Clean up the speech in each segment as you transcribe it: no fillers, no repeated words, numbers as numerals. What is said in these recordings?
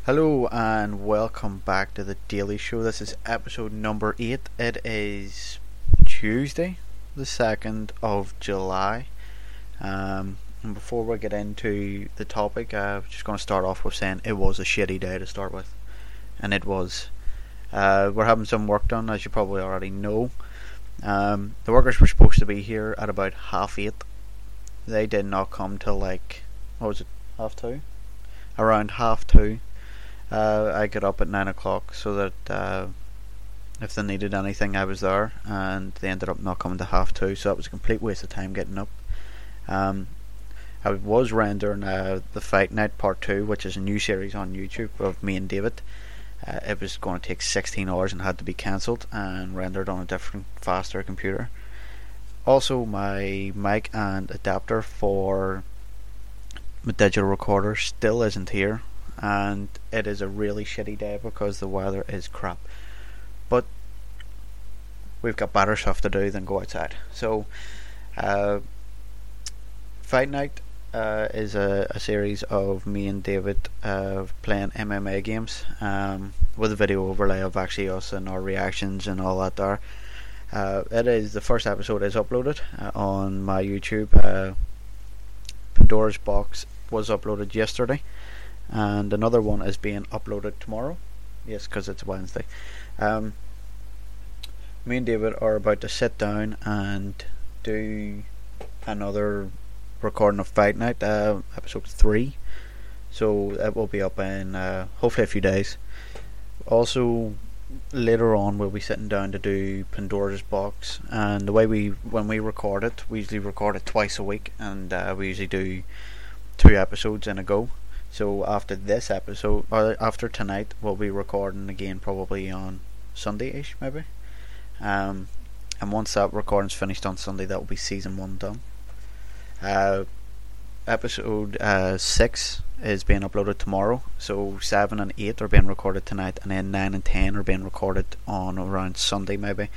Hello and welcome back to the Daily Show. This is episode number 8. It is Tuesday, the 2nd of July. And before we get into the topic, I'm just going to start off with saying it was a shitty day to start with. And it was. We're having some work done, as you probably already know. The workers were supposed to be here at about 8:30. They did not come till what was it, 2:30? Around 2:30. I got up at 9 o'clock so that if they needed anything I was there, and they ended up not coming to 2:30, so that was a complete waste of time getting up. I was rendering the Fight Night Part 2, which is a new series on YouTube of me and David. It was going to take 16 hours and had to be cancelled and rendered on a different, faster computer. Also, my mic and adapter for my digital recorder still isn't here, and it is a really shitty day because the weather is crap. But we've got better stuff to do than go outside. So, Fight Night is a series of me and David playing MMA games with a video overlay of actually us and our reactions and all that there. The first episode is uploaded on my YouTube. Pandora's Box was uploaded yesterday, and another one is being uploaded tomorrow. Yes, because it's Wednesday. Me and David are about to sit down and do another recording of Fight Night, episode 3. So it will be up in hopefully a few days. Also, later on we'll be sitting down to do Pandora's Box, and the way when we record it, we usually record it twice a week, and we usually do 2 episodes in a go. So after this episode, or after tonight, we'll be recording again probably on Sunday-ish maybe. And once that recording's finished on Sunday, that will be season 1 done. Episode 6 is being uploaded tomorrow, so 7 and 8 are being recorded tonight, and then 9 and 10 are being recorded on around Sunday maybe.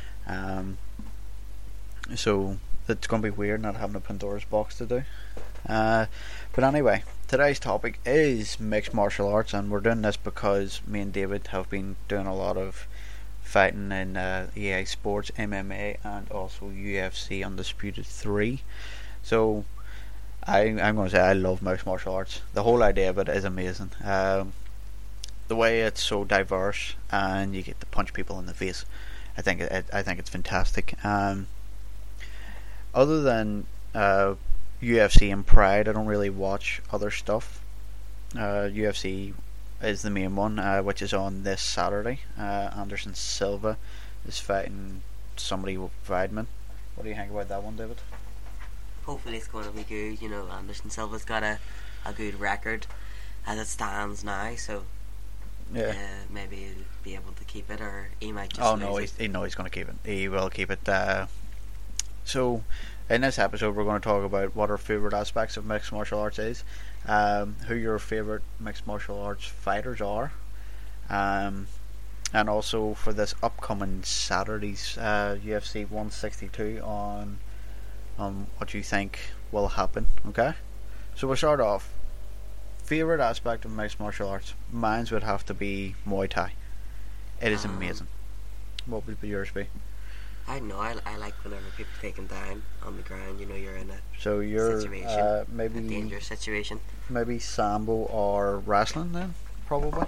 So it's going to be weird not having a Pandora's Box to do. But anyway, today's topic is mixed martial arts, and we're doing this because me and David have been doing a lot of fighting in EA Sports, MMA, and also UFC Undisputed 3. So I'm going to say I love mixed martial arts. The whole idea of it is amazing. The way it's so diverse, and you get to punch people in the face. I think it's fantastic. Other than UFC and Pride, I don't really watch other stuff. UFC is the main one, which is on this Saturday. Anderson Silva is fighting somebody with Weidman. What do you think about that one, David? Hopefully it's going to be good. You know, Anderson Silva's got a good record as it stands now, so yeah, maybe he'll be able to keep it, or he might just he's going to keep it. He will keep it. So in this episode we're going to talk about what our favourite aspects of mixed martial arts is, who your favourite mixed martial arts fighters are, and also for this upcoming Saturday's UFC 162 on what you think will happen. Okay, so we'll start off. Favourite aspect of mixed martial arts? Mine would have to be Muay Thai. It is amazing. What would yours be? I don't know. I like whenever people take him down on the ground. You know, you're in a situation, maybe a dangerous situation. Maybe Sambo or wrestling then, probably.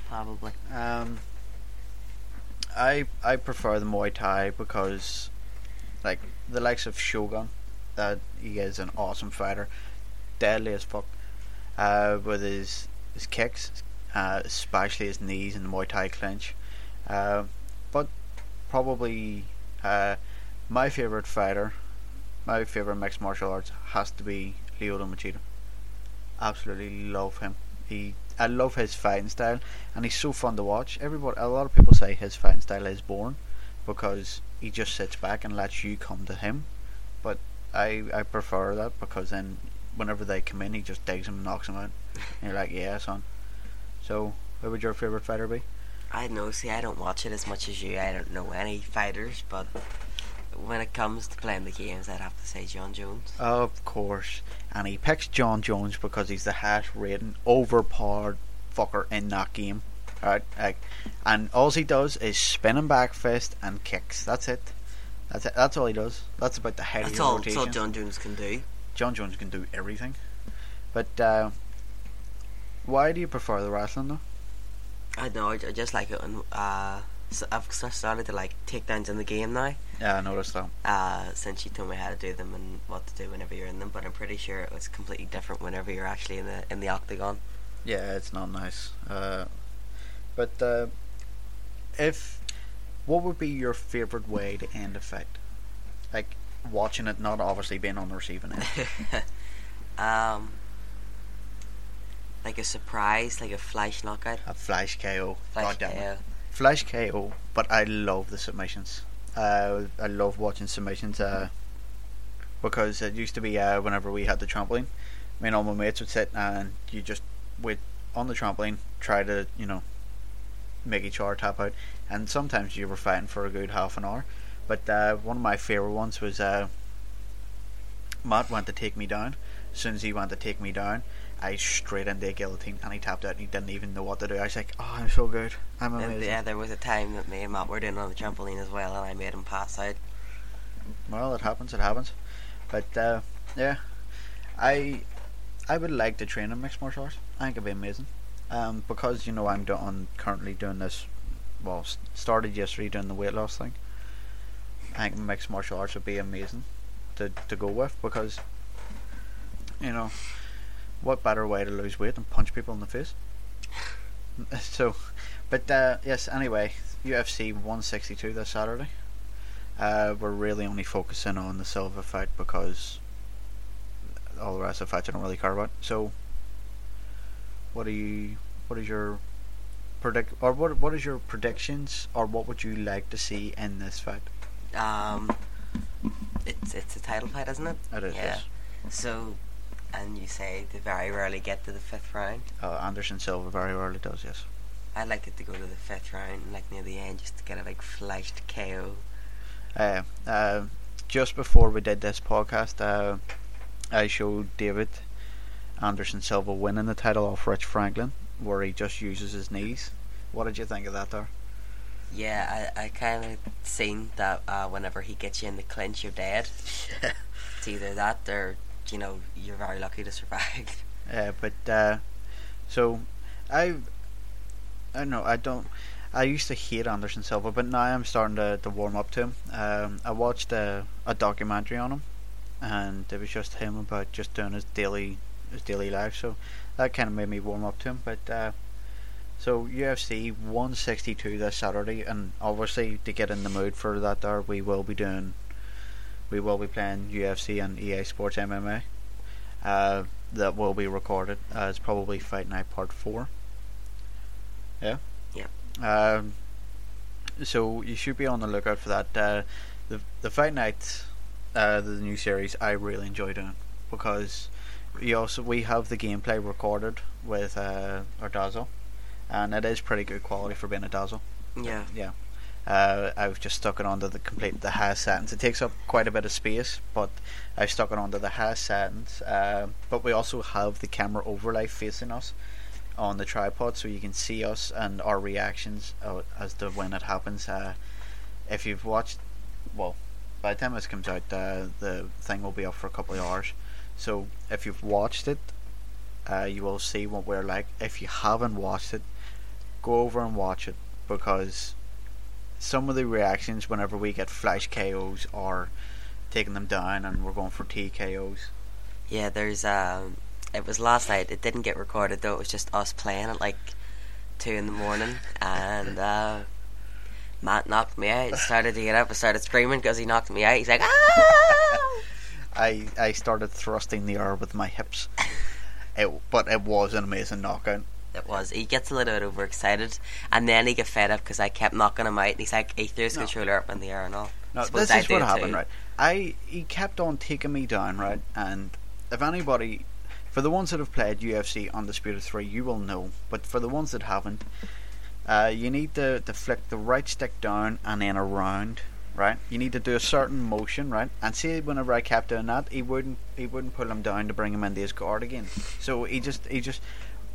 I prefer the Muay Thai because, like, the likes of Shogun, that he is an awesome fighter, deadly as fuck, with his kicks, especially his knees in the Muay Thai clinch. But probably my favourite fighter, my favourite mixed martial arts has to be Lyoto Machida. Absolutely love him. I love his fighting style, and he's so fun to watch. A lot of people say his fighting style is boring because he just sits back and lets you come to him, but I prefer that because then whenever they come in, he just digs him and knocks him out. And you're like, yeah, son. So, who would your favourite fighter be? I don't know. See, I don't watch it as much as you. I don't know any fighters, but when it comes to playing the games, I'd have to say John Jones. Of course. And he picks John Jones because he's the highest rating, overpowered fucker in that game. Alright, and all he does is spinning back fist and kicks. That's it. That's it. That's all he does. That's about the height of That's your all. rotation. That's all John Jones can do. John Jones can do everything. But why do you prefer the wrestling though? I don't know. I just like it when so I've started to like takedowns in the game now. Yeah, I noticed that. Since you told me how to do them and what to do whenever you're in them, but I'm pretty sure it was completely different whenever you're actually in the octagon. Yeah, it's not nice. But what would be your favourite way to end a fight? Like watching it, not obviously being on the receiving end. Like a surprise, like a flash knockout. A flash KO. Flash God damn it. KO. Flash KO. But I love the submissions. I love watching submissions. Because it used to be whenever we had the trampoline, me and all my mates would sit and you just wait on the trampoline, try to make each other tap out, and sometimes you were fighting for a good half an hour. But one of my favourite ones was Matt went to take me down. As soon as he went to take me down, I straight into a guillotine, and he tapped out and he didn't even know what to do. I was like, oh, I'm so good, I'm amazing. Yeah, there was a time that me and Matt were doing it on the trampoline as well, and I made him pass out. Well, it happens. But yeah, I would like to train in mixed martial arts. I think it'd be amazing. Because I'm currently doing this. Well, started yesterday doing the weight loss thing. I think mixed martial arts would be amazing to go with, because what better way to lose weight than punch people in the face? So, but yes. Anyway, UFC 162 this Saturday. We're really only focusing on the Silva fight because all the rest of the fights I don't really care about. So, what is your predictions, or what would you like to see in this fight? It's a title fight, isn't it? It is. Yeah. Yes. So, and you say they very rarely get to the 5th round. Anderson Silva very rarely does. Yes. I'd like it to go to the 5th round, like near the end, just to get a big flashed KO. Just before we did this podcast, I showed David Anderson Silva winning the title off Rich Franklin, where he just uses his knees. What did you think of that there? Yeah, I kind of seen that whenever he gets you in the clinch, you're dead. Yeah. It's either that or, you're very lucky to survive. But so I don't. I used to hate Anderson Silva, but now I'm starting to warm up to him. I watched a documentary on him, and it was just him about just doing his daily life. So that kind of made me warm up to him. But so UFC 162 this Saturday, and obviously to get in the mood for that, there we will be playing UFC and EA Sports MMA. That will be recorded as probably Fight Night Part 4. Yeah. Yeah. So you should be on the lookout for that. The Fight Night, the new series, I really enjoy doing, because we have the gameplay recorded with our Dazzle, and it is pretty good quality for being a Dazzle. Yeah. Yeah. I've just stuck it onto the highest settings. It takes up quite a bit of space, but I've stuck it onto the highest settings. But we also have the camera overlay facing us on the tripod, so you can see us and our reactions as to when it happens. If you've watched, well, by the time this comes out, the thing will be up for a couple of hours. So if you've watched it, you will see what we're like. If you haven't watched it, go over and watch it, because some of the reactions whenever we get flash KOs or taking them down and we're going for TKOs. Yeah, there's it was last night. It didn't get recorded though. It was just us playing at like 2 a.m, and Matt knocked me out. I started to get up. I started screaming because he knocked me out. He's like, ah! I started thrusting the air with my hips. But it was an amazing knockout. It was. He gets a little bit overexcited, and then he got fed up because I kept knocking him out. And he threw his controller up in the air and all. No, this is what happened, right? He kept on taking me down, right? And if anybody, for the ones that have played UFC Undisputed 3, you will know. But for the ones that haven't, you need to flick the right stick down and then around, right? You need to do a certain motion, right? And see, whenever I kept doing that, he wouldn't pull him down to bring him into his guard again. So he just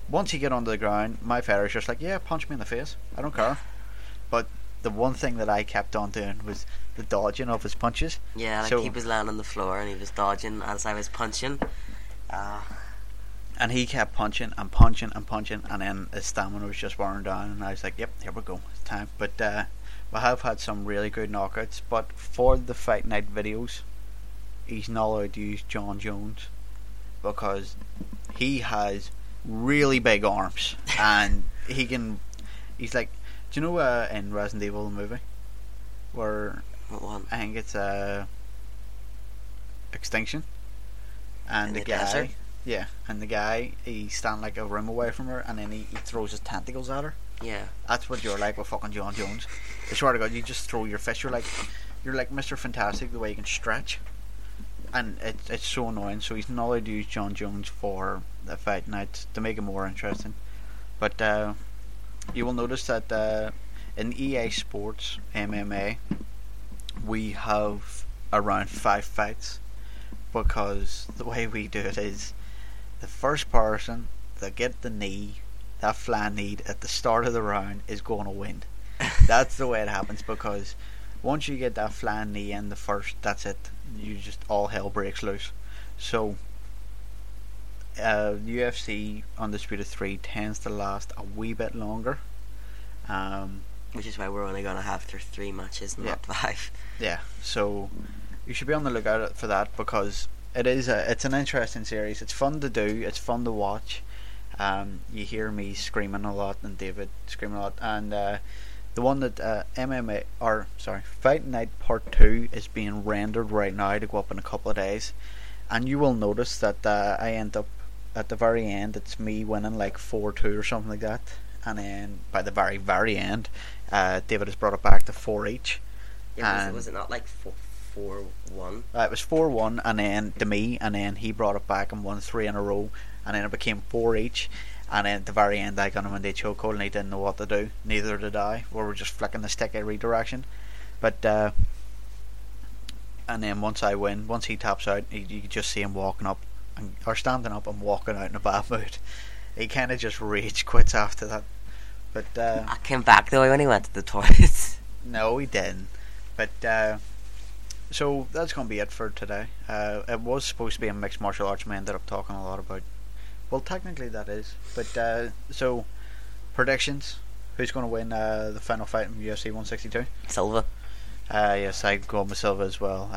once he get onto the ground, my fighter's just like, yeah, punch me in the face. I don't care. But the one thing that I kept on doing was the dodging of his punches. Yeah, like So- he was laying on the floor and he was dodging as I was punching. And he kept punching and punching and punching, and then his stamina was just wearing down, and I was like, yep, here we go, it's time. But we have had some really good knockouts, but for the Fight Night videos, he's not allowed to use John Jones because he has really big arms, and he's like, do you know in Resident Evil the movie where What one? I think it's Extinction, and In the the guy, desert? yeah, and the guy, he's standing like a room away from her, and then he throws his tentacles at her. Yeah. That's what you're like with fucking John Jones. I swear to God, you just throw your fist. You're like Mr. Fantastic, the way you can stretch, and it's so annoying. So he's not allowed to use John Jones for the Fight Night to make it more interesting. But you will notice that in EA Sports MMA, we have around 5 fights, because the way we do it is the first person that get the knee, that flying knee at the start of the round, is going to win. That's the way it happens, because once you get that flying knee in the first, that's it. You just, all hell breaks loose. So UFC Undisputed 3 tends to last a wee bit longer. Which is why we're only going to have 3 matches, Yeah. not 5. Yeah, so you should be on the lookout for that, because it's an interesting series. It's fun to do. It's fun to watch. You hear me screaming a lot and David screaming a lot, and the one that Fight Night Part 2 is being rendered right now to go up in a couple of days, and you will notice that I end up at the very end, it's me winning like 4-2 or something like that, and then by the very, very end, David has brought it back to 4 each. Yeah, was it not like 4-1? It was 4-1, and then to me, and then he brought it back and won 3 in a row, and then it became 4 each, and then at the very end I got him in the chokehold and he didn't know what to do. Neither did I. We were just flicking the stick every direction. But and then once he taps out, you can just see him walking up or standing up and walking out in a bad mood. He kind of just rage quits after that. But I came back though when he went to the toilet. no, he didn't. But so that's going to be it for today. It was supposed to be a mixed martial arts, and I ended up talking a lot about. Well, technically that is. But so predictions. Who's going to win the final fight in UFC 162? Silva. Yes, I'd go with Silva as well.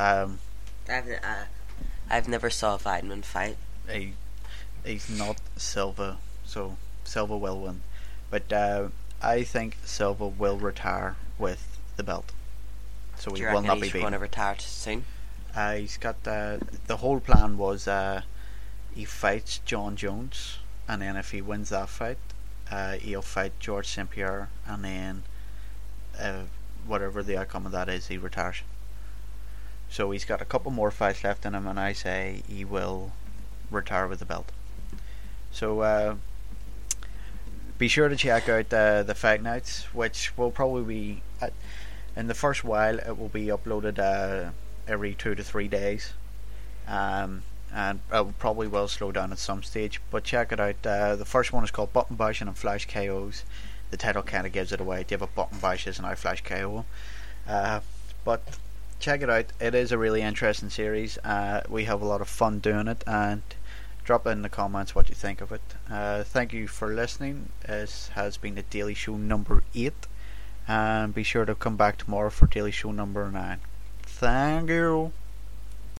I've never saw Weidman fight. He's not Silva, so Silva will win. But I think Silva will retire with the belt. So Do he you will reckon not be he's beaten. going to retire soon? He's got the whole plan was he fights John Jones, and then if he wins that fight, he'll fight George St. Pierre, and then whatever the outcome of that is, he retires. So he's got a couple more fights left in him, and I say he will retire with the belt. So be sure to check out the Fight Nights, which will probably be in the first while. It will be uploaded every 2 to 3 days, and it probably will slow down at some stage. But check it out. The first one is called Button Bashing and Flash KOs. The title kind of gives it away. Do you have a button bashes and I flash KO? But check it out. It is a really interesting series. We have a lot of fun doing it, and drop in the comments what you think of it. Thank you for listening. This has been the Daily Show number 8, and be sure to come back tomorrow for Daily Show number 9. Thank you.